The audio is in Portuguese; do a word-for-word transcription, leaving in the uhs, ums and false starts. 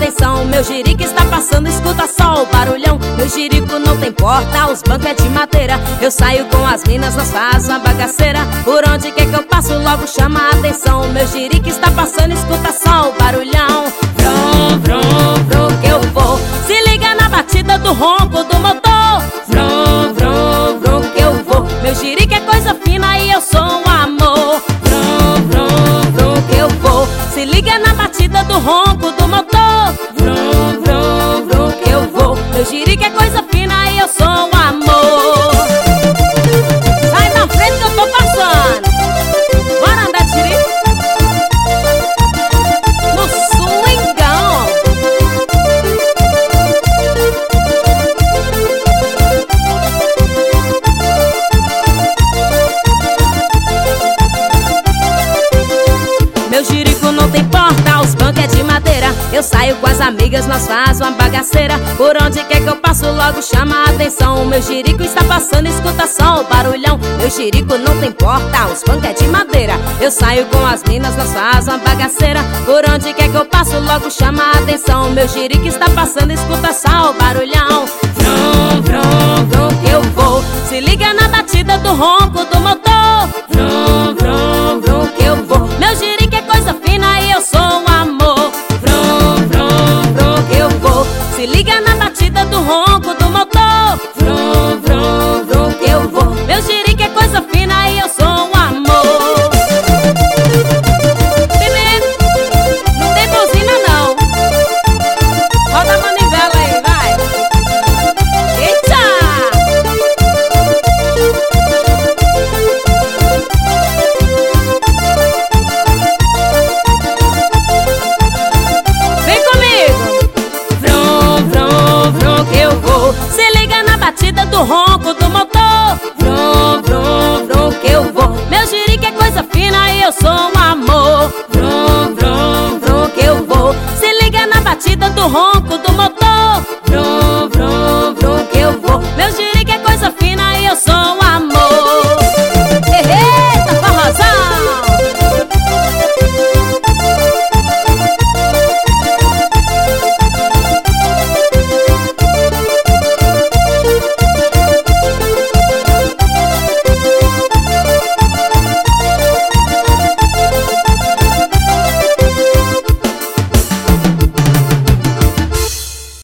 atenção, meu jirico está passando, escuta só o barulhão. Meu jirico não tem porta, os bancos é de madeira. Eu saio com as minas, nós faz uma bagaceira. Por onde quer que eu passo, logo chama a atenção. Meu jirico está passando, escuta só o barulhão. Vrum, vrum, vrum que eu vou. Se liga na batida do ronco do motor. Vrum, vrum, vrum que eu vou. Meu jirico é coisa fina e eu sou um amor. Vrum, vrum, vrum que eu vou. Se liga na batida do ronco do motor. Vrum, vrum, vrum que eu vou. Meu jirico é coisa fina e eu sou um amor. Sai na frente que eu tô passando. Bora andar de jirico no swingão. Meu jirico não tem porta, os bancos é de madeira. Eu saio com as amigas, nós faz uma bagaceira. Por onde quer que eu passo, logo chama a atenção. Meu jirico está passando, escuta só o barulhão. Meu jirico não tem porta, os bancos é de madeira. Eu saio com as minas, nós faz uma bagaceira. Por onde quer que eu passo, logo chama a atenção. Meu jirico está passando, escuta só o barulhão. Vrum, vrum, vrum que eu vou. Se liga na batida do ronco do motor.